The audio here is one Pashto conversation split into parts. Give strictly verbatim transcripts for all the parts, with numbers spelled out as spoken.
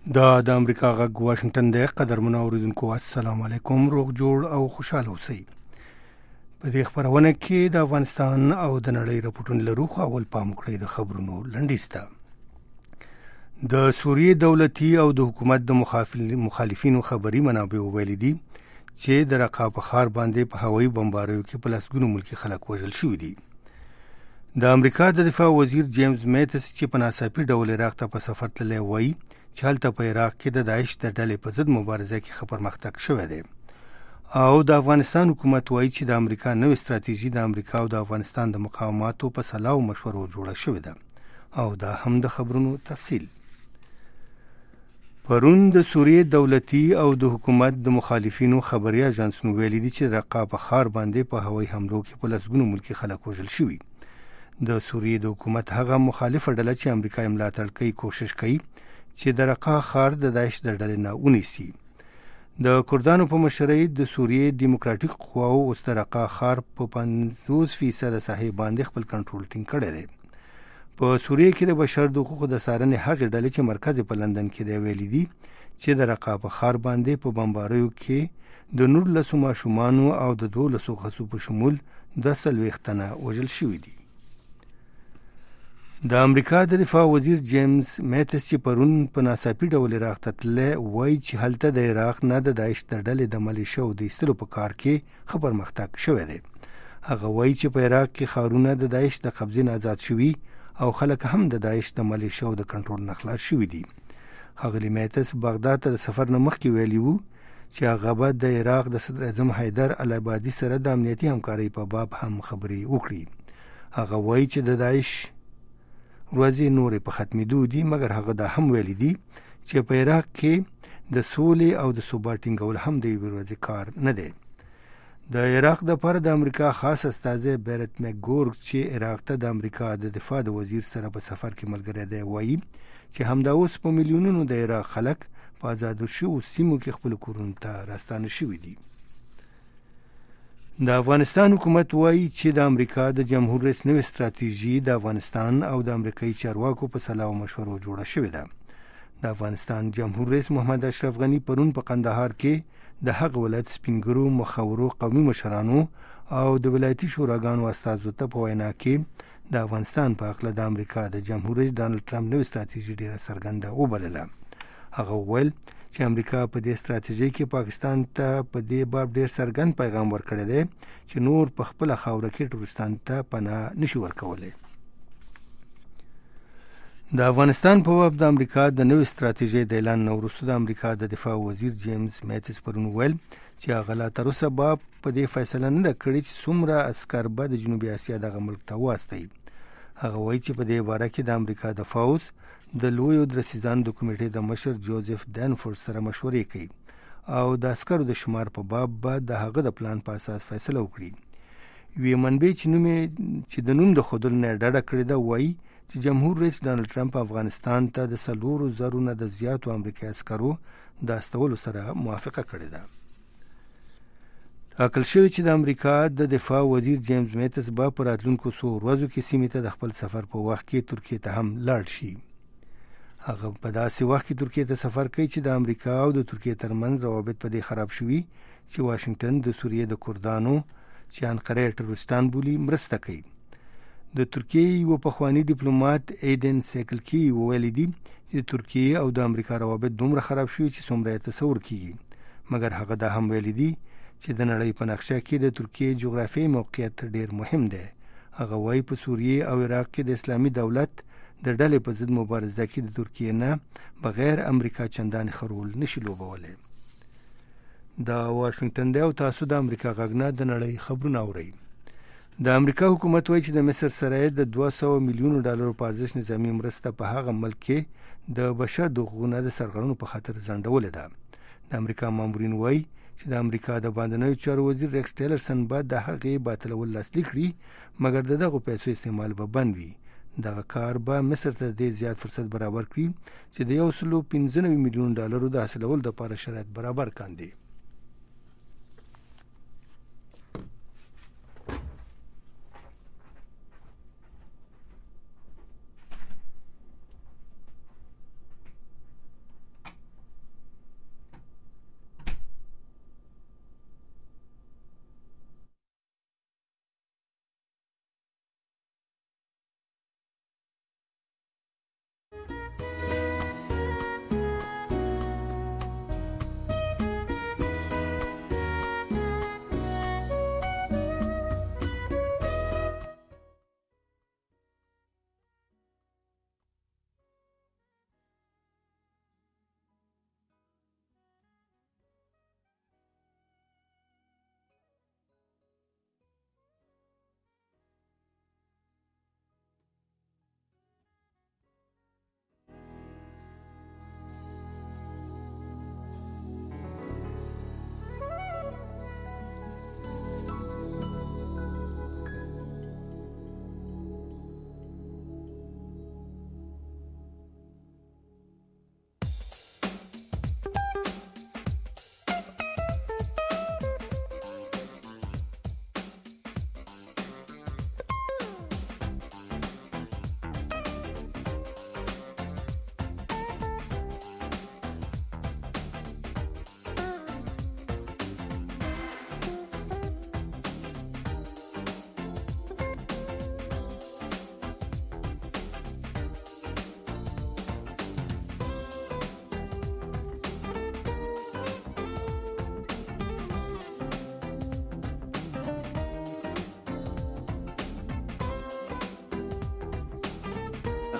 دا د امریکا غږ واشنگټن دی. قدرمنو اوریدونکو السلام علیکم، روغ جوړ او خوشاله اوسئ. په دې خبرونه کې د افغانستان او د نړۍ راپورټونه لرو، خو اول پام وکړئ د خبرونو لنډیز ته. د سوریې دولتي او د حکومت د مخالفینو خبري منابع ویلي دي چې د رقا په ښار باندې په هوایي بمباریو کې په لسګونو ملکي خلک وژل شوي دي. د امریکا د دفاع وزیر جیمز میتس چې په ناڅاپي ډول عراق ته په سفر تللی وایي چې هلته په عراق کې د داعش د ډلې په ضد مبارزه کې ښه پرمختګ شوی دی، او د افغانستان حکومت وایي چې د امریکا نوې ستراتیژي د امریکا او د افغانستان د مقاوماتو په سلا او مشورو جوړه شوې ده. او دا هم د خبرونو تفصیل. پرون د سوریې دولتي او د حکومت د مخالفینو خبري اژانسونو ویلي دي چې رقا په ښار باندې په هوایي حملو کې په لسګونو ملکي خلک وژل شوي. د سوریې د حکومت هغه مخالفه ډله چې امریکا یې ملاتړ کوي کوشش کوي چې د رقا ښار د داعش د ډلې نه ونیسي. د کردانو په مشرۍ د سوریې دیموکراتیک قواو اوس د رقا ښار په پنځوس فیصده ساحې باندې خپل کنټرول ټینګ کړی دی. په سوریې کې د بشر د حقوقو د څارنې هغې ډلې چې مرکز په لندن کې دی ویلي دي چې د رقا په ښار باندې په بمباریو کې د نولسو ماشومانو او د دولسو ښځو په شمول د څلوېښت تنه وژل شوي دي. د امریکا د دفاع وزیر جیمز میتس چې پرون په ناڅاپي ډول عراق ته تللی وایي چې هلته د عراق نه د داعش د ډلې د ملیشو د ایستلو په کار کې ښه پرمختګ شوی دی. هغه وایي چې په عراق کې ښارونه د داعش د قبضې نه آزاد شوي او خلک هم د داعش د ملیشو د کنټرول نه خلاص شوي دي. ښاغلي میتس بغداد ته د سفر نه مخکې ویلي وو چې هغه به د عراق د صدر اعظم حیدر العبادي سره د امنیتي همکارۍ په باب هم خبرې وکړي. هغه وایي چې د داعش ورځې نورې په ختمېدو دي، مګر هغه دا هم ویلي دي چې په عراق کې د سولې او د ثبات ټینګول هم د یوې ورځې کار نه دی. د عراق دپاره د امریکا خاص استازی بیرت مکګورک چې عراق ته د امریکا د دفاع د وزیر سره په سفر کې ملګری دی وایي چې همدا اوس په میلیونونو د عراق خلک په آزادو شوو سیمو کې خپلو کورونو ته راستانه شوي دي. د افغانستان حکومت وایي چې د امریکا د جمهور رئیس نوې ستراتیژي د افغانستان او د امریکایي چارواکو په سلا او مشورو جوړه شوې ده. د افغانستان جمهور رئیس محمد اشرف غني پرون په قندهار کې د هغه ولایت سپینګرو مخورو قومي مشرانو او د ولایتي شوراګانو استازو ته په وینا کې د افغانستان په هکله د امریکا د جمهور رئیس ډانلډ ټرمپ نوې ستراتیژي ډیره څرګنده وبلله. هغه وویل چې امریکا په دې ستراتیژۍ کې پاکستان ته په دې باب ډیر څرګند پیغام ورکړی دی چې نور په خپله خاوره کې ټوریستان ته پناه نشي ورکولی. د افغانستان په باب د امریکا د نوې ستراتیژۍ د اعلان نه وروسته د امریکا د دفاع وزیر جیمز میتس پرون وویل چې هغه لا تر اوسه به په دې فیصله نه ده کړې چې څومره عسکر به د جنوبي اسیا دغه ملک ته واستوي. هغه وایي چې په دې باره کې د امریکا د پوځ د لویو درسیزانو د کمیټې د مشر جوزف دانفورد سره مشورې کوي او د عسکرو د شمار په باب به د هغه د پلان په اساس فیصله وکړي. یوې منبع چې نوم چې د نوم د ښودلو نه ډډه کړې ده وایي چې جمهور رئیس ډانلډ ټرمپ افغانستان ته د څلورو زرو نه د زیاتو امریکایي عسکرو د استولو سره موافقه کړې ده. ټاکل شوی چې د امریکا د دفاع وزیر جیمز میتس به په راتلونکو څو ورځو کې سیمې ته د خپل سفر په وخت کې ترکیې ته هم لاړ شي. هغه په داسې وخت کې ترکیې ته سفر کوي چې د امریکا او د ترکیې ترمنځ روابط په دې خراب شوي چې واشنگټن د سوریې د کردانو چې انقره ټروریستان بولي مرسته کوي. د ترکیې یو پخوانی ډیپلوماټ ایدن سیکلکی ویلي دي چې ترکیې او د امریکا روابط دومره خراب شوي چې څومره یې تصور کیږي، مګر هغه دا هم ویلي دي چې د نړۍ په نقشه کې د ترکیې جغرافیایي موقعیت ډیر مهم دی. هغه وایي په سوریې او عراق کې د اسلامي دولت د ډلې په ضد مبارزه کې د ترکیې نه بغیر امریکا چندانې ښه رول نشي لوبولی. دا واشنګټن دی او تاسو د امریکا غږ نه د نړۍ خبرونه اورئ. د امریکا حکومت وایي چې د مصر سره د دوه سوه میلیونو ډالرو په ارزښت نظامي مرسته په هغه ملک کې د بشر د حقوقو نه د سرغړونو په خاطر ځنډولې ده. د امریکا مامورین وایي چې د امریکا د باندنیو چارو وزیر ریکس ټیلرسن به د هغې باطلول لاسلیک کړي، مګر د دغو پیسو استعمال به بند وي. دغه کار به مصر ته ډېر زیات فرصت برابر کړي چې د یو سلو پنځه نوي میلیونو ډالرو د حاصلولو دپاره شرایط برابر کاندي.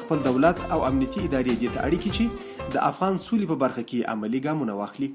خپل دولت او امنیتي ادارې دې ته اړ کړي چې د افغان سولې په برخه کې عملي ګامونه واخلي.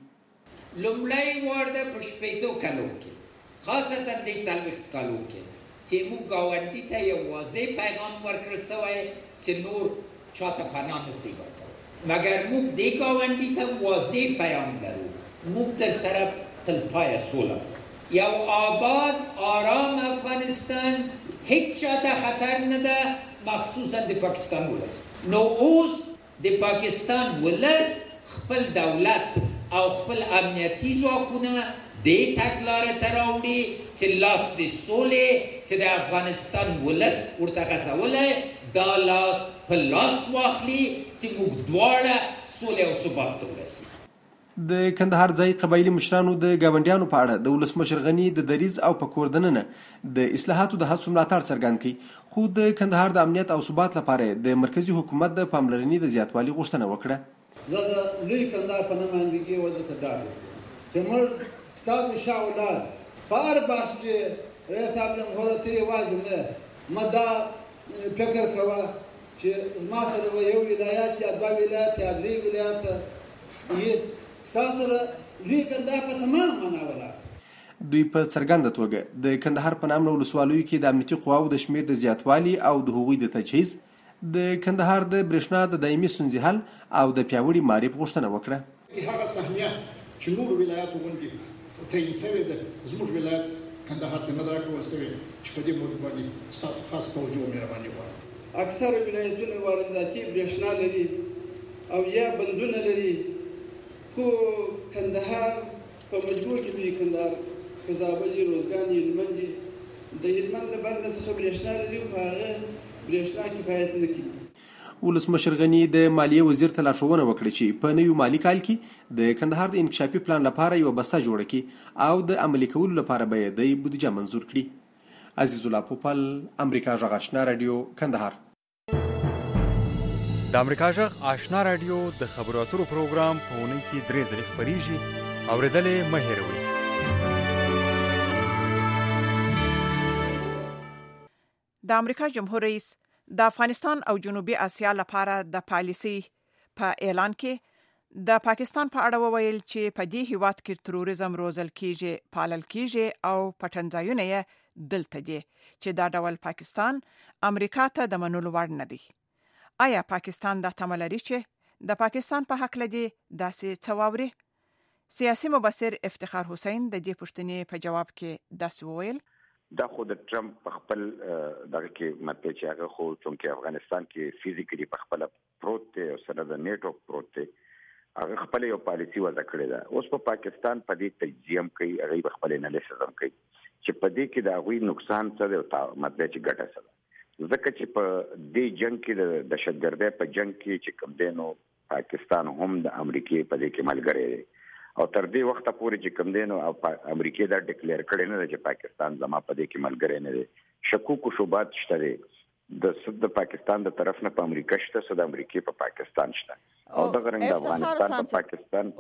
لومړی وار د په شپېتو کلو کې خاصتا د څلوېښت کلو کې چې موږ ګاونډي ته یو واضح پیغام ورکړل سوی چې نور چاته پناه نشي ورکولی، مګر موږ دې ګاونډي ته واضح پیغام لرو، موږ در سره تلپایه سوله، یو آباد آرام افغانستان هیچ چاته خطر نه ده، مخصوصا د پاکستان ولس. نو اوس د پاکستان ولس خپل دولت او خپل امنیتي ځواکونه دې تګلارې ته راوړي چې لاس د سولې چې د افغانستان ولس ورته غځولی دا لاس په لاس واخلي چې موږ دواړه سولې او ثبات ته ورسي. د کندهار ځای قبایلي مشرانو د ګاونډیانو په اړه د ولسمشر غني د دریځ او په کور دننه د اصلاحاتو د هڅو ملاتړ څرګند کړي، خو د کندهار د امنیت او ثبات لپاره د مرکزی حکومت د پاملرنې د زیاتوالي غوښتنه وکړه. زه د لوی کندهار په نمایندګۍ ولې ته ډاډ ورکوم چې موږ ستاسو شا ولاړ په هر بحث کې رئیس صاحب جمهور ته یوازې نه ما دا فکر کوه چې زما سره به یو ولایت یا دوه ولایت یا درې ولایت یې ستاسو لوی کندهار په تمام معنا ولاړ. دوی په څرګنده توګه د کندهار په نامه ولسوالیو کې د امنیتي قواو د شمېر د زیاتوالي او د هغوی د تجهیز، د کندهار د برېښنا د دایمي ستونزې حل او د پیاوړي معرف غوښتنه وکړه. هغه صحنه چې نور ولایاتو باندې تعیین شوی ده زموږ ولایت کندهار ته نه ده راکول شوی چې په دې موضوع باندې ستاسو خاص توجه او مهرباني غواړم. اکثر ولایتونه وارداتي برېښنا لري او یا بندونه لري، خو کندهار په مجموع کې لوی کندهار که زابل یې روزګان یې هلمند یې د هلمند د بنده څخه برېښنا لري خو هغه برېښنا کفایت نه کوي. ولسمشر غني د مالیې وزیر ته لارښوونه وکړه چې په نوي مالي کال کې د کندهار د انکشافي پلان لپاره یوه بسته جوړه کړي او د عملي کولو لپاره به یې د بودیجه منظور کړي. عزیز الله پوپل، امریکا غږ آشنا رادیو، کندهار. د امریکا غږ آشنا رادیو د خبرو اترو پروګرام په اونۍ کې درې ځلې خپرېږي، اورېدل یې مه هېروئ. د امریکا جمهور رئیس د افغانستان او جنوبي اسیا لپاره د پالیسي په اعلان کې د پاکستان په اړه وویل چې په دې هیواد کې تروریزم روزل کیږي، پالل کیږي او پټنځایونه یې دلته دي چې دا ډول پاکستان امریکا ته د منلو وړ نه دی. آیا پاکستان دا تمه لري چې د پاکستان په حق لدی داسې څه واوري؟ سیاسي مبصر افتخار حسین د دې پوښتنې په جواب کې داسې وویل: دا خو د ټرمپ په خپل دغه کې مطلب چې هغه خو چونکې افغانستان کې فزیکلی په خپل پروت دی او سره د نیټو پروت دی، هغه خپل یو پالیسی وضع کړې ده. اوس په پاکستان په دې تجزیه کوي، هغه خپل انالیسز هم کوي چې په دې کې د هغوی نقصان څه دی او مطلب چې ګټه څه ده. ځکه چې په دې جنگ کې د دهشتګردۍ په جنگ کې چې کوم دی نو پاکستان هم د امریکې په دې کې ملګری دی او تر دې وخته پورې چې کوم دی نو امریکې دا ډیکلیئر کړی نه دی چې پاکستان زما په دې کې ملګری نه دی. شکوک او شبهات شته دی د صد د پاکستان د طرف نه په امریکا شته، صد امریکې په پاکستان شته او دغه رنګ د افغانستان په پاکستان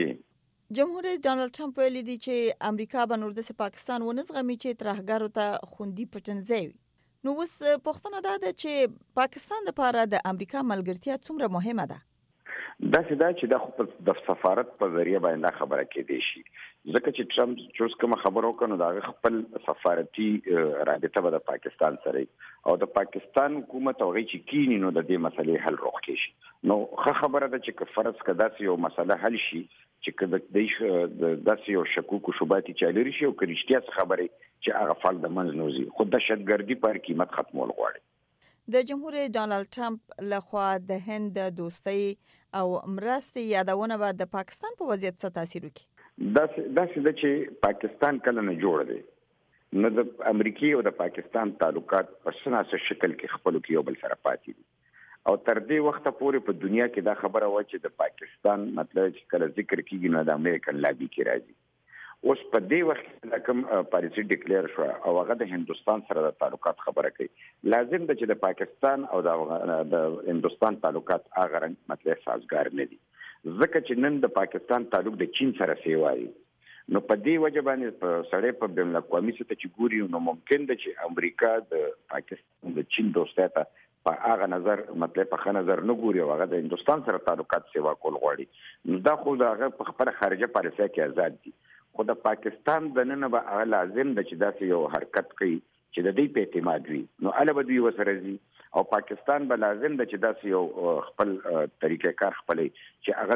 کې جمهور رئیس ډانلډ ټرمپ ویلي دی چې امریکا به نور د پاکستان ونه زغمي چې ترهګرو ته خوندي پټنځای وي. نو اوس پوښتنه دا ده چې پاکستان لپاره د امریکا ملګرتیا څومره مهمه ده؟ داسې دا چې دا خو د سفارت په ذریعه باندې خبره کېدی شي، ځکه چې ټرمپ چې کوم خبرو وکړو دا خپل سفارتي رابطه به د پاکستان سره او د پاکستان حکومت او غي چې کینی نو د دې مسلې حل روغ کې شي. نو ښه خبره ده چې فرض کړه داسې یو مسله حل شي چې کله د داسې یو شکوک او شبهات چې لري شي او کریشتیا خبره چې هغه فعال د منځ نوزي خو د دهشتګردي پر قیمت ختمول غواړي. د جمهور رئیس ډانلډ ټرمپ لخوا د هند د دوستۍ او مرستې یادونه به د پاکستان په وضعیت څه تاثیر وکړي؟ داسې داسې ده چې پاکستان کله نه جوړ دی، نو د امریکې او د پاکستان تعلقات په سناسه شکل کې خپل کې یو بل سره پاتې دي او تر دې وخته پورې په دنیا کې دا خبره و چې د پاکستان مطلب چې کله ذکر کیږي نو د امریکن لابي کې راځي. اوس په دې وخت کې کوم پالیسی ډیکلیئر شو او هغه د هندستان سره د تعلقات خبره کوي، لازم ده چې د پاکستان او د هندستان تعلقات هغه رنګ مطلب سازگار نه دي، ځکه چې نن د پاکستان تعلق د چین سره سیوایي. نو په دې وجه باندې په سړی په بین الاقوامي سطح چې ګوري نو ممکن ده چې امریکا د پاکستان د چین دوستۍ ته په هغه نظر مطلب په خنه نظر نه ګوري او هغه د هندستان سره تعلقات سیوا کول غواړي نو دا خو دا هغه په خپل خارجه پالیسي کې آزاد دي خو د پاکستان د نن به هغه لازم د چې داسې یو حرکت کوي چې د دې په اعتماد وي نو اله به دوی وسره زی او پاکستان به لازم د چې داسې یو خپل طریقې کار خپلې چې هغه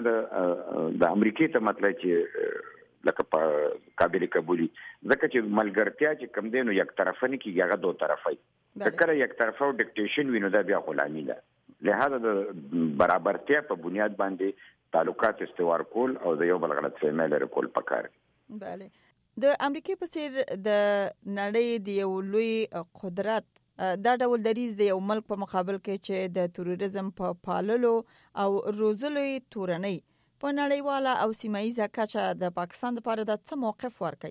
د د امریکای ته مطلب چې لکه په قابل قبولي ځکه چې ملګرتیا چې کم دینو یک طرفه نه کیږي هغه دوه طرفه کله یک طرفه ډیکټیشن وینو دا بیا غلامي ده لہذا د برابرتیا په بنیاد باندې تعلقات استوار کول او د یو بل غلط فهمي لري کول پکار بله د امریکای په څیر د نړۍ د یو لوی قدرت دا ډول دریز د یو ملک په مقابل کې چې د تروریزم په پاللو او روزلو تورنۍ په نړیواله او سیمایي کچه د پاکستان لپاره د څه موقف ورکړي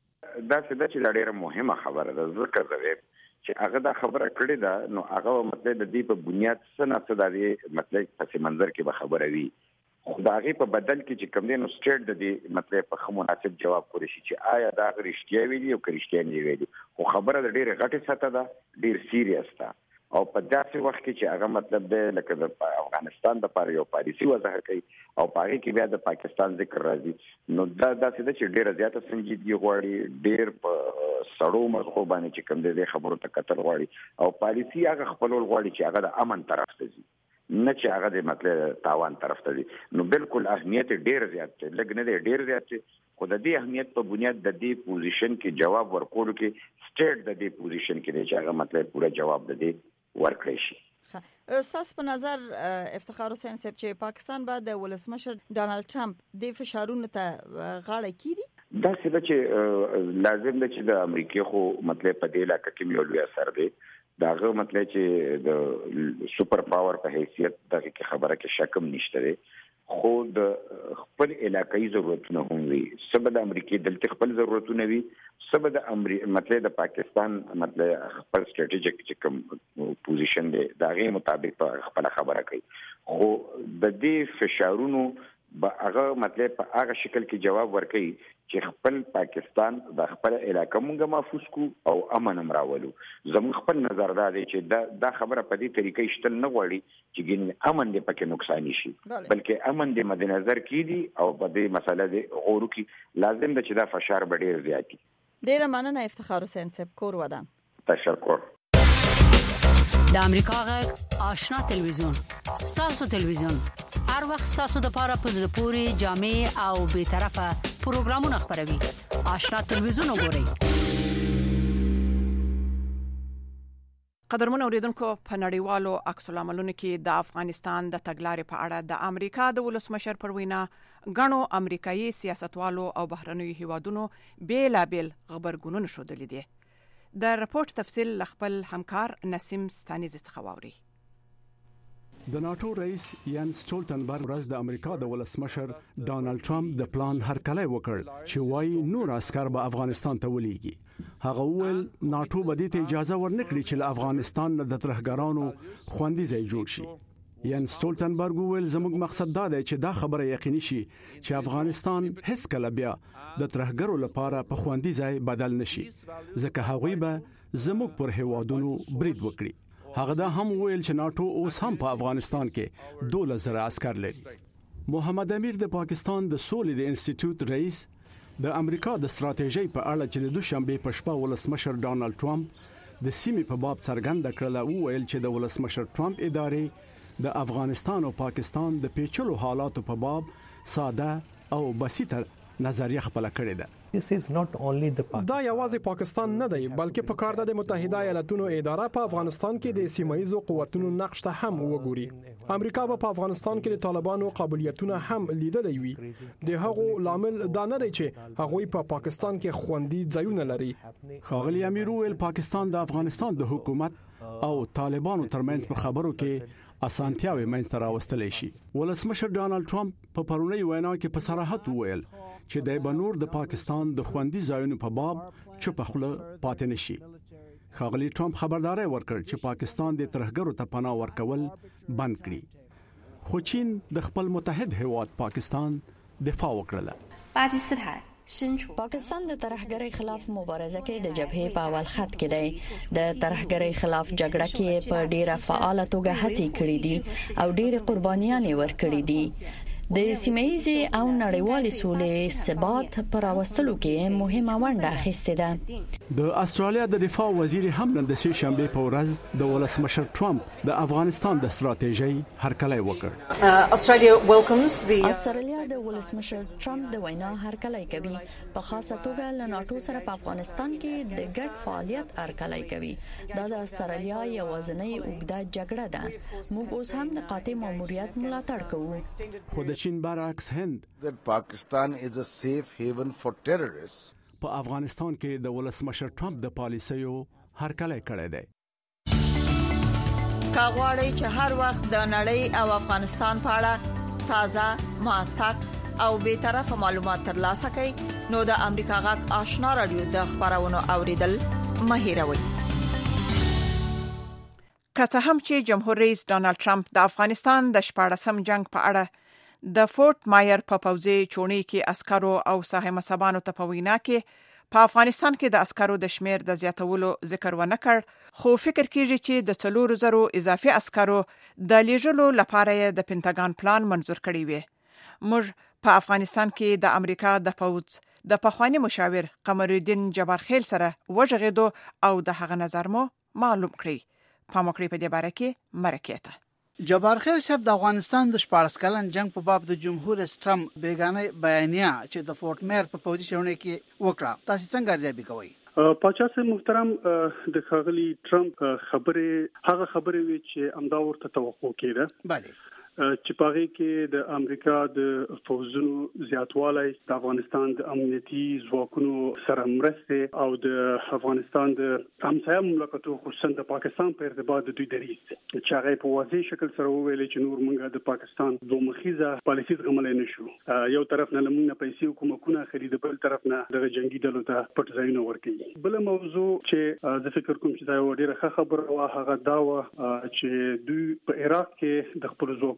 دا څه د چې ډېره مهمه خبره ده ذکر زوی چې هغه دا خبره کړې ده نو هغه مطلب د دې په بنیاد څه نه څه د مطلب په منظر کې به خبره وي خدای په بدل کې چې کوم دینو سټیټ د دې مطلب په مناسب جواب کوي چې آیا دا رښتیا ویلي او رښتیا نه ویلي خو خبره د ډېره غټه سطح ده ډېر سیریس ده او په داسې وخت کې چې هغه مطلب د لکه د افغانستان د لپاره یو پالیسي وضاحت کوي او پاره کې بیا د پاکستان ذکر راځي نو دا داسې د چې ډیره زیاته سنجیدګي غواړي ډیر په سړو مغو باندې چې کوم د خبرو ته کتل غواړي او پالیسي هغه خپلول غواړي چې هغه د امن طرف ته ځي نه چې هغه د مطلب تاوان طرف ته ځي نو بالکل اهمیت ډیر زیات دی لګ نه دی ډیر زیات دی خو د دې اهمیت په بنیاد د دې پوزیشن کې جواب ورکول کې سټیټ د دې پوزیشن کې چې هغه مطلب پورا جواب د دې ورکړی شي. اساس په نظر افتخار حسین صاحب چې پاکستان بعد د ولسمشر ډانلډ ټرمپ د فشارونو ته غاړه کیدي دا څه چې لازم ده چې د امریکای خو مطلب په دې علاقې کې یو لوی اثر دی داغه مطلب چې د سپر پاور په حیثیت دغه کې خبره کې شکم نشته دی خو د خپل علاقائی ضرورتونه هم وي سبب د امریکای دلته خپل ضرورتونه وي سبب د امریکا مطلب د پاکستان مطلب خپل سټریټیجیک چې کوم پوزیشن دی داغه مطابق خپل خبره کوي خو د دې فشارونو به هغه مطلب په هغه شکل کې جواب ورکړي چې خپل پاکستان د خپل علاقې مونږه محفوظ کو او امن امراولو زموږ خپل نظر دا دی چې دا دا خبره په دې طریقې شتل نه غواړي چې ګین امن دې پکې نقصان شي بلکې امن دې مد نظر کیدی او په دې مسله دې غورو کې لازم ده چې دا فشار به ډیر زیات شي. ډیر مننه افتخار حسین صاحب کور ودان. تشکر. د امریکا غږ آشنا تلویزیون ستاسو تلویزیون هر وخت ستاسو د پاره په زړه پوري جامع او به طرفه پروګرامونه خبروي. آشنا تلویزیون وګورئ. قدرمن اوریدونکو په نړیوالو عکس العملونو کې د افغانستان د تګلارې په اړه د امریکا د ولسمشر پر وینا غنو امریکایي سیاستوالو او بهرنیو هیوادونو بیلابل خبرګونونه شودلې دي. د راپورټ تفصیل لخپل همکار نسیم ستانیز څخه واوري. د ناتو رئیس یان سټولټنبرګ ورځ د امریکا د ولسمشر ډانلډ ټرمپ د پلان هرکلی وکړ چې وايي نور عسكر به افغانستان ته ولېږي. هغه وویل ناتو به دې ته اجازه ورنکړي چې له افغانستان نه د ترهګرانو خوندي ځای جوړ شي. یان سټولټنبرګ وویل زموږ مقصد دا دی چې دا خبره یقیني شي چې افغانستان هیڅ کله بیا د ترهګرو لپاره په خوندي ځای بدل نشي ځکه هغوی به زموږ پر هیوادونو برید وکړي. هغه دا هم ویل چې ناتو اوس هم په افغانستان کې دوله زره عسكر لري. محمد امیر د پاکستان د سولې د انسټیټیوټ رئیس د امریکا د ستراتیژۍ په اړه چې د دوشنبه په شپه ولسمشر ډانلډ ټرمپ د سیمې په باب څرګنده کړله وویل چې د ولسمشر ټرمپ ادارې د افغانستان او پاکستان د پیچلو حالاتو په باب ساده او بسيطه نظریه خپل کړې ده. دا یوازې پاکستان نه دی بلکې په کار د متحده ایالاتونو اداره په افغانستان کې د سیمایي قوتونو نقش ته هم وګوري. امریکا په افغانستان کې د طالبانو قابلیتونه هم لیدلې وي. د هغو لامل دا نه دی چې هغوی په پاکستان کې خوندي ځایونه لري. خاغلی امیر ویل پاکستان د افغانستان د حکومت او طالبانو ترمنځ په خبرو کې اسانتیاوي منځته راوستلی شي. ولسمشر ډانلډ ټرمپ په پرونی وینا کې په صراحت وویل چې د بنور د پاکستان د خوندي ځایونو په باب چوپ خوله پاتې نشي. خاغلی ټرمپ خبرداري ورکړ چې پاکستان د ترهګرو ته پناه ورکول بند کړي. خو چین د خپل متحد هیواد پاکستان دفاع وکړه. پاکستان د ترهګرۍ خلاف مبارزه کې د جبهې په اول خط کې دی. د ترهګرۍ خلاف جګړه کې په ډیره فعاله توګه هڅې کړې دي او ډېر قربانیان ورکړي دي. د سیمه‌ییزې او نړیوالې سولې ثبات پر راوستلو کې مهمه ونډه اخیستې ده. د استرالیا د دفاع وزیر هم نن د سې شنبه په ورځ د ولسمشر ټرمپ د افغانستان د ستراتیژۍ هرکلی وکړ. استرالیا د ولسمشر ټرمپ د وینا هرکلی کوي، په خاصه توګه له ناتو سره په افغانستان کې د ګډ فعالیت هرکلی کوي. دا د استرالیا یوازینۍ اوږده جګړه ده. موږ اوس هم د قاطع ماموریت ملاتړ کوو. خو د چین برعکس هند that Pakistan is a safe haven for terrorists. په افغانستان کې د ولسمشر ټرمپ د پالیسیو هرکلی کړی دی. کاغوري چې هر وخت د نړۍ او افغانستان په اړه تازه، موثق او به طرفه معلومات ترلاسه کړئ نو د امریکا غږ آشنا رادیو د خبرونو اوریدل مه هیروئ. که څه هم چې جمهور رئیس ډانلډ ټرمپ د افغانستان د شپاړسم جنگ په اړه د فورټ مایر په پوځي چونی کې عسکرو او صاحب صبانو ته په وینا کې په افغانستان کې د عسکرو د شمیر د زیاتولو ذکر ونه کړ، خو فکر کیږي چې د څلور زرو اضافي عسکرو د لیږلو لپاره د پینټاګان پلان منظور کړی وي. موږ په افغانستان کې د امریکا د پوځ د پخوانی مشاور قمرالدین جبارخیل سره وژغېدو او د هغه نظر مو معلوم کړی. په موکړی په دې باره کې مرکه جبارخیل صاحب د افغانستان د شپاړس کلن جنگ په باب د جمهور رئیس ټرمپ بیگانه بیانیه چې د فورټ مایر په پوځي چونی کې وکړه، تاسو څنګه ارزیابي کوئ؟ پاچا صاحب محترم، د خاغلی ټرمپ خبره هغه خبره وی چې امدا ورته توقع کړه. bale چې پاره کې د امریکا د فوزونو زیاتوالی د افغانستان د امنیتي ځواکونو سره مرسته او د افغانستان د همسایه مملکتونو خصوصا د پاکستان په ارتباط د دوی دریځ چې هغه په واضح شکل سره وویل چې نور موږ د پاکستان دوه مخیزه پالیسي زغملای نشو. یو طرف نه لمونږ پیسې حکومتونه خري، د بل طرف نه د جنگي ډلو ته پټ ځایونه ورکړي. بل موضوع چې زه فکر کوم چې دا یو ډیره ښه خبره وه هغه دا و چې دوی په عراق کې د خپل ځواکونو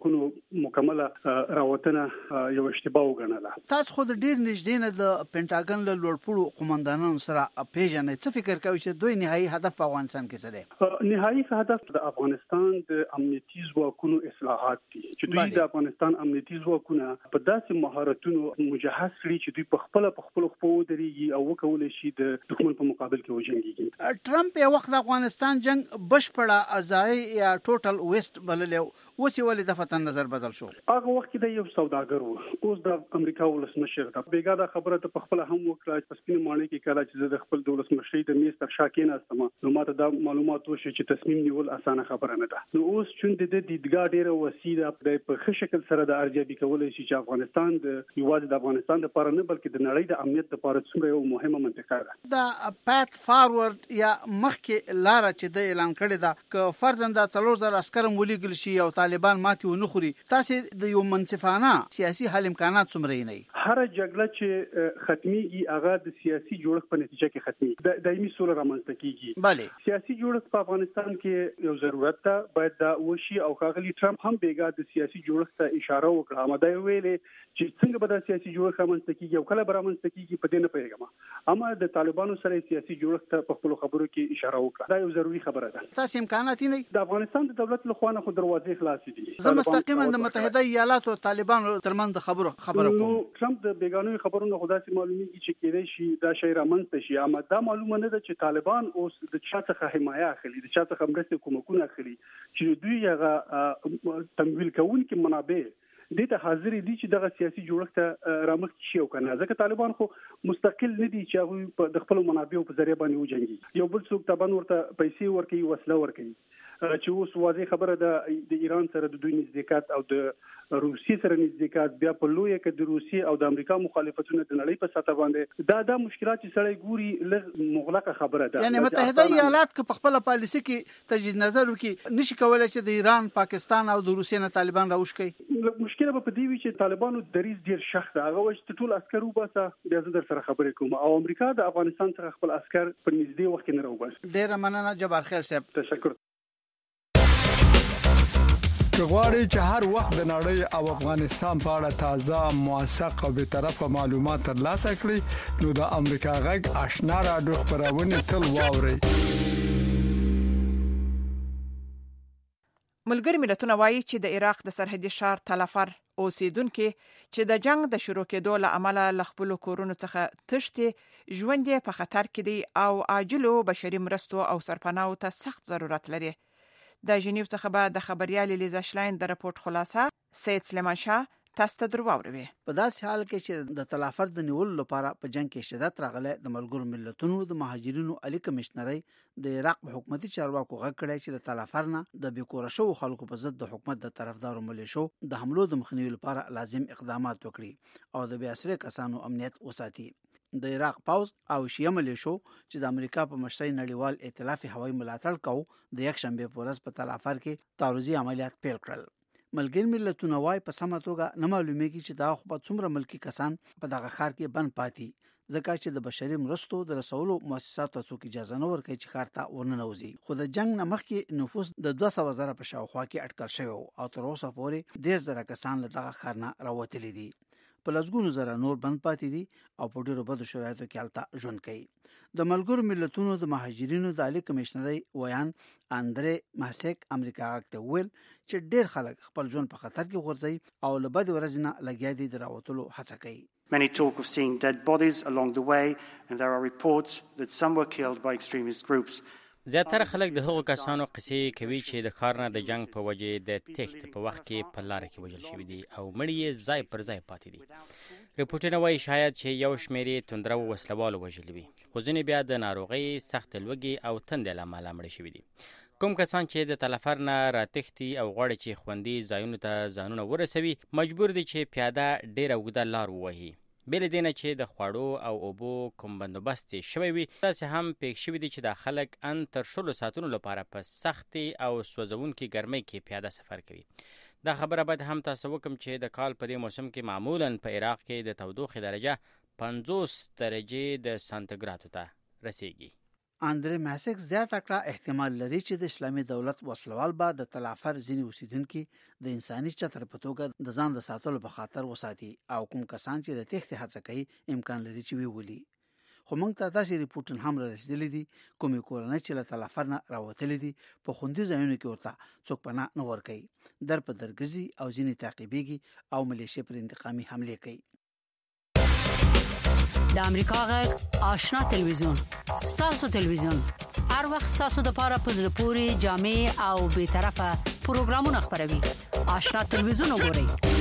مکمله راوتنه یو اشتباه وګڼله. تاسو خو د ډیر نږدې نه د پینټاګن له لوړپوړو قومندانانو سره پیژنې، څه فکر کوي چې دوی نهایي هدف په افغانستان کې څه دی؟ نهایي هدف د افغانستان د امنیتي ځواکونو اصلاحات دي چې دوی د افغانستان امنیتي ځواکونه په داسې مهارتونو مجهز کړي چې دوی په خپل په خپل خپل ودرېږي او وکولای شي د دښمن په مقابل کې وجنګيږي. ټرمپ یو وخت د افغانستان جنگ بشپړه ازای یا ټوټل ویسټ بللو، اوس یې ولې د فتن نظر بدل شو؟ هغه وخت کې د یو سوداګر وو، اوس د امریکا ولسمشر ده. بیګا د خبره ته په خپل هم وکړه چې پسپینه مانې کې کله چې د خپل د ولسمشر د میز تر شا کې ناستم نو ماته دا معلومات وشي چې تصمیم نیول اسانه خبره نه ده. نو اوس چې د دیدګا ډیره وسیله په ښه شکل سره د ارزیابي کولای شي چې افغانستان د یوازې د افغانستان لپاره نه بلکې د نړۍ د امنیت لپاره څومره یو مهمه منطقه ده. دا پات فارورډ یا مخکې لار چې د اعلان کړی دا ک فرزنده څلور زره عسکر مولېګل شي او طالبان ماتي ونه خوري، تاسو د یو منصفانه سیاسي حل امکانات څومره نه؟ هر جګړه چې ختميږي هغه د سیاسي جوړښت په نتیجه کې ختمي، د دایمي سوله رامنځته کیږي. bale سیاسي جوړښت په افغانستان کې یو ضرورت ده، باید دا وشي او خاغلی ټرمپ هم بیګا د سیاسي جوړښت ته اشاره وکړه. امدا ویلې چې څنګه به د سیاسي جوړښت رامنځته کیږي او کله به رامنځته کیږي په دې نه پیغام، اما د طالبانو سره سیاسي جوړښت ته په خپل خبرو کې اشاره وکړه. دا یو ضروری خبره ده. تاسو امکانات نه د افغانستان د دولت له خوا نه خو دروازې خلاصې دي. زه مستقیما د متحده ایالاتو او طالبانو ترمنځ خبرو خبرو کوم. ټرمپ د بیگانوي خبرونو خدای سي معلومیږي چې کېدای شي دا شی رامنځته شي، اما دا معلومه نه ده چې طالبان اوس د چا څخه حمایه اخلي، د چا څخه مرسته کومکونه اخلي چې دوی هغه تمویل کوونکي منابع دې ته حاضر دي چې دغه سیاسي جوړښت رامنځته شي او کنه. ځکه طالبان خو مستقل نه دي چې هغه د خپل منابعو په ذریعہ باندې وجنګي. یو بل څوک طبعا ورته پیسې ورکوي، وسله ورکوي، چې اوس واضح خبره ده د ایران سره د دوی نزدېکت او د روسیې سره نزدېکت بیا په لویه کې د روسیې او د امریکا مخالفتونه د نړۍ په سطح باندې دا د مشکلات چې سړی ګوري لږ مغلقه خبره ده. یعنی متحده ایالات که په خپل پالیسي کې تجدید نظر وکړي نشي کولای چې د ایران، پاکستان او د روسیې نه طالبان راوښکي. مشکله به په دې وي چې طالبانو دریځ ډیر شخ ده، هغه وایي چې ټول عسکر وباسه بیا زه در سره خبرې کوم، او امریکا د افغانستان څخه خپل عسکر په نږدې وخت کې نه راوباسي. ډیر مننه جبارخیل صاحب. تشکر. غواړئ چې هر وخت د نړۍ او افغانستان په اړه تازه موثق او به طرفه معلومات ترلاسه کړئ نو د امریکا غږ آشنا رادیو خبرونه تل واورئ. ملګری ملتونه وایي چې د عراق د سرحدي ښار تلافر اوسیدونکو چې د جنگ د شروع کېدو له امله ل خپل کورونو څخه تښتي ژوند یې په خطر کې دی او عاجلو بشري مرستو او سرپناهو ته سخت ضرورت لري. د ژنیو څخه به د خبريال لیزا شلاین د راپورټ خلاصه سید سلیمان شاه تاسو ته درووروي. په داسې حال کې چې د تلافر د نیولو لپاره په جنگ کې شدت راغله د ملګرو ملتونو د مهاجرینو علي کمشنري د عراق په حکومتي چارواکو غږ کړی چې د تلافر نه د بیکوره شو خلکو په ضد د حکومت د طرفدارو ملیشو د حملو د مخنیوي لپاره لازم اقدامات وکړي او د بیا سره کسانو امنیت وساتي. د عراق پاوز او شیعه ملیشو چې د امریکا په مشرۍ نړیوال ائتلاف هوایي ملاتړ کوي د یک شنبه په ورځ په تلافر کې تعرضي عملیات پیل کړل. ملګری ملتونه وايي په سمه توګه نه معلومیږي چې دا خو په څومره ملکی کسان په دغه ښار کې بند پاتې ځکه چې د بشري مرستو د رسولو مؤسساتو څوک اجازه نه ورکوي چې ښار ته ورننوځي. خو د جنگ نه مخکې نفوس د دوه سوه زره په شاوخوا کې اټکل شوی او تر اوسه پورې ډېر زره کسان له دغه ښار نه راوتلي دي. په لږونو زره نور بند پاتې دي او په ډېرو بدو شرایطو کې هلته ژوند کوي. د ملګرو ملتونو د مهاجرینو د عالی کمشنري ویان اندرې ماسک امریکا ته ویل چې ډېر خلک خپل ژوند په خطر کې غورځي او له بد ورځې نه لګیا دي د راوتلو هڅه کوي. Many talk of seeing dead bodies along the way and there are reports that some were killed by extremist groups. زیاتره خلک د هغو کسانو قصې کوي چې د ښار نه د جنگ په وجې د تښت په وخت کې په لاره کې وژل شوي دي او مړي یې ځای پر ځای پاتې دي. رپورټونه وایي شاید چې یو شمېر یې توندرو وسلوالو وژلي وي خو ځینې بیا د ناروغۍ سخت لوږې او تندې له امله مړه شوي دي. کوم کسان چې د تلافر نه راتښتي او غواړي چې خوندي ځایونو ته ځانونه ورسوي مجبور دي چې پیاده ډېره اوږده لار ووهي. بل دې نه چې د خوړو او اوبو کوم بندوبست شوی وي داسې هم پېښ شوي دي چې دا خلک ان تر شلو ساعتونو لپاره په سختې او سوځونکې ګرمۍ کې پیاده سفر کوي. دا خبره باید هم تاسو وکم چې د کال په دې موسم کې معمولا په عراق کې د تودوخې درجه پنځوس درجې د سانتیګرادو ته رسیږي. اندرې ماسک زیاته کړه احتمال لري چې د اسلامي دولت وسلوال به د تلافر ځینې اوسیدونکي د انساني چتر په توګه د ځان د ساتلو په خاطر وساتي او کوم کسان چې د تښتې هڅه کوي امکان لري چې ویولي. خو موږ ته داسې ریپورټونه هم رسېدلي دي کومې کورنۍ چې له تلافر نه راوتلي دي په خوندي ځایونو کې ورته څوک پناه نه ورکوي در په درګرځي او ځینې تعقیبېږي او ملیشې پر انتقامي حملې کوي. د امریکا غږ آشنا تلویزیون ستاسو تلویزیون هر وخت ستاسو د پاره په زړه پورې جامع او به طرفه پروګرامونه خبروي. آشنا تلویزیون وګورئ.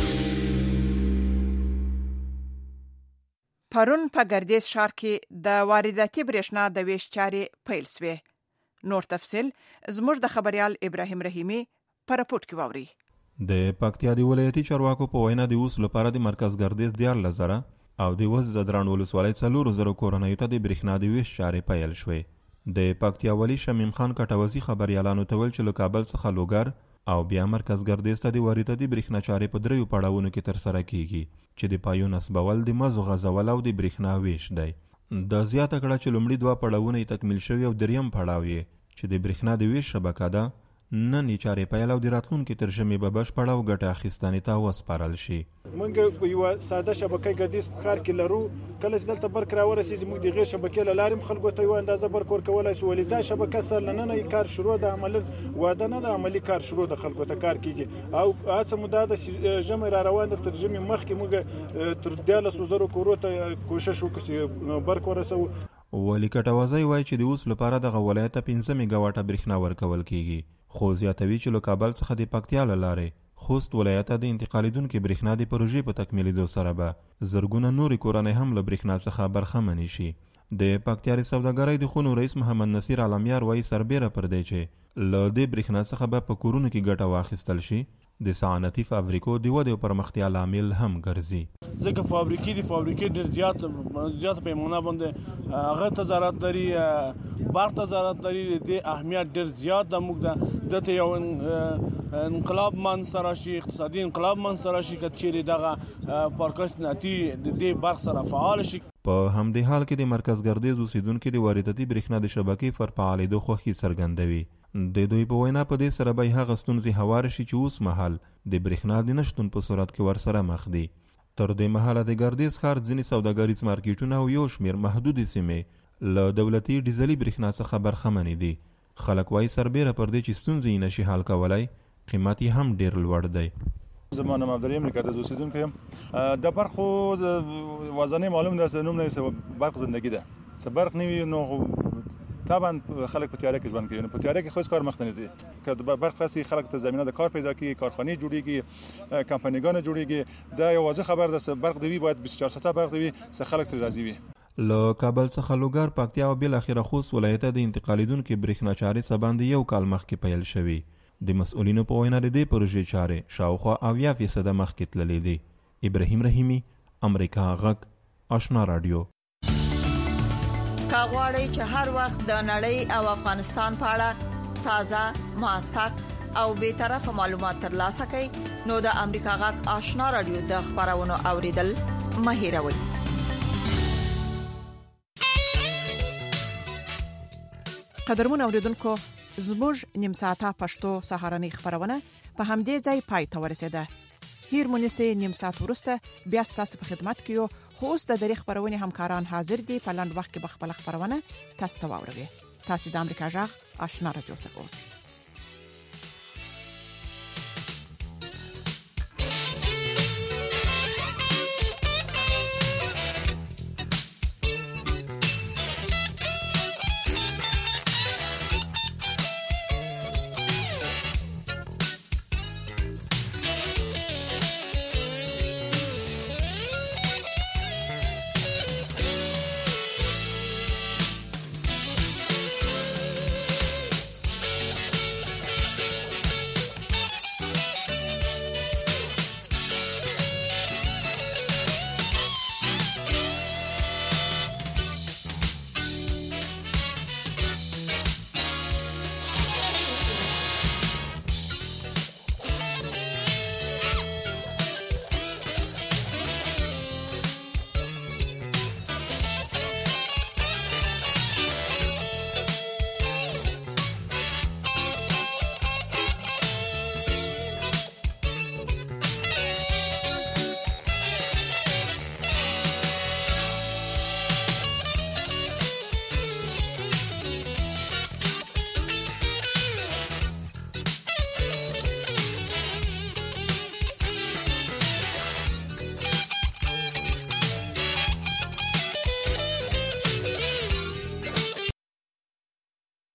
پرون په ګردیز ښار کې د وارداتي برېښنا د ویش چارې پیل شوې. نور تفصیل زموږ د خبريال ابراهیم رحیمی په راپورټ کې واوري. د پکتیا دی ولایتي چارواکو په وینا دی اوس لپاره د مرکز ګردیز دیار لزره او د وز زدران ولسوالۍ څلورو زرو کورنیو ته د برېښنا د ویش چارې پیل شوې. د پکتیا والي شمیم خان کټوزي خبريالانو ته ویل چې له کابل څخه لوګر او بیا مرکز ګردیز ته د وارداتي برېښنا چارې په دریو پړاوونو کې ترسره کیږي چې د پایو نصبول د مزو غځول او د برېښنا ویش دی. د زیاته کړه چې لومړي دوه پړاوونه یې تکمیل شوي او دریم پړاو یې چې د برېښنا د ویش شبکه ده نن یې چارې پیل او د راتلونکي تر ژمي به بشپړه او ګټه اخیستنې ته وسپارل شي. موږ یوه ساده شبکه ګردیز په ښار کې لرو. کله چې دلته برق راورسېږي موږ د هغې شبکې له لارې هم خلکو ته یوه اندازه برق ورکولی شو. ولې دا شبکه سر له ننه یې کار شروع ده، عملي واده نه ده، عملي کار شروع ده، خلکو ته کار کېږي. او هڅه مو دا ده چې ژمی را روان ده، تر ژمي مخکې موږ تر دیارلسو زرو کورو ته کوشش وکړو چې برق ورسوو. والي کټوزی وایي چې د اوس لپاره دغه ولایت ته پنځه میګاواټه برېښنا ورکول کېږي. خو زیاتوي چې له کابل څخه د پکتیا له لارې خوست ولایت ته د انتقالیدونکې برېښنا د پروژې په تکمیلېدو سره به زرګونه نورې کورنۍ هم له برېښنا څخه برخمنې شي. د پکتیا د سوداګرۍ د خونو رئیس محمد نصیر عالمیار وایي سربیره پر دی چې له دې برېښنا څخه به په کورونو کې ګټه واخیستل شي. د صنعتي فابریکو د ودې او پرمختیا لامل هم ګرځي. ځکه فابریکې دي فابریکې ډېر زیات زیات پیمانه باندې هغه تجارت لري، برق تجارت لري. د اهمیت ډېر زیات ده. موږ دته یو انقلاب منځته راشي، اقتصادي انقلاب منځته راشي که چیرې دغه پارکه صنعتي د دې برق سره فعال شي. په همدې حال کې د مرکز ګردیز اوسیدونکي د وارداتي برېښنا د شبکې پر فعالېدو خوښي څرګندوي. د دوی په وینا په دې سره به هغه ستونزې هوار شي چې اوس مهال د برېښنا د نشتون په صورت کې ورسره مخ دي. تر دې مهاله د ګردیز ښار ځینې سوداګریز مارکیټونه او یو شمېر محدودې سیمې له دولتي ډیزلي برېښنا څخه برخمنې دي. خلک وایي سربیره پر دې چې ستونزې یې نشي حل کولی، قیمت یې هم ډېر لوړ دی. زما نام عبدالرحیم د ګردیز اوسېدونکی یم. د برق خو وضع معلوم ده، نوم نه برق زندگی ده. څه برق نه وي نو طبعا خلک په تیاره کې ژوند کوي. نو په تیاره کې خو هېڅ کار مخته نه ځي. که برق راسي خلک ته زمینه د کار پیدا کړي، کارخانې جوړېږي، کمپنیګانې جوړېږي. دا یو واضح خبر ده چې برق دی باید بیست و چهار ساعته برق دی چې خلک ترې راضي وي. له کابل څخه لوګر، پکتیا او بالاخره خوست ولایته د انتقالیدونکو برېښنا چارې سباندې یو کال مخکې پیل شوي. د مسؤلینو په وینا د دې پروژې چارې شاوخوا اویا فیصده مخکې تللې دي. ابراهیم رحیمي، امریکا غږ، آشنا رادیو. کاغواړی چې هر وخت د نړۍ او افغانستان په اړه تازه، موثق او به طرفه معلومات ترلاسه کړئ نو د امریکا غږ آشنا رادیو د خبرونو اوریدل مه هېروئ. قدرمن اوریدونکو، زموږ نیم ساعته پښتو سهارنۍ خبرونه په همدې ځای پای ته ورسېده. هیر مونږه نیم ساعت ورسته بیا ستاسو په خدمت کې یو. خو اوس د درې خبرونه همکاران حاضر دي. په لاند وخت کې به خپل خبرونه تاسو ته واوروي. تاسو د امریکا غږ آشنا رادیو سره اوسئ.